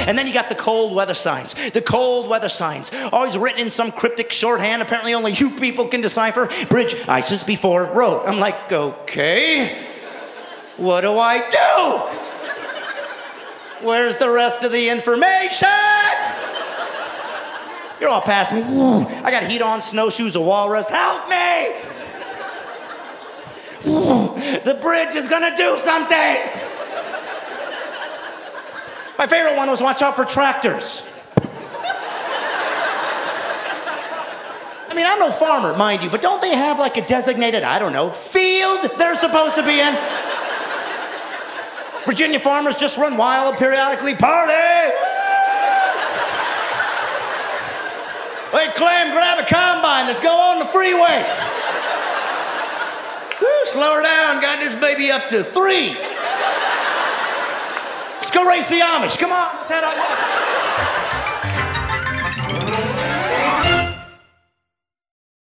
And then you got the cold weather signs. The cold weather signs. Always written in some cryptic shorthand apparently only you people can decipher. Bridge ices before road. I'm like, okay. What do I do? Where's the rest of the information? You're all past me. I got heat on, snowshoes, a walrus. Help me! The bridge is gonna do something! My favorite one was watch out for tractors. I mean, I'm no farmer, mind you, but don't they have like a designated, I don't know, field they're supposed to be in? Virginia farmers just run wild periodically. Party! Hey, Clem, grab a combine. Let's go on the freeway. Woo, slow her down. Got this baby up to 3. Let's go race the Amish. Come on. Let's head out.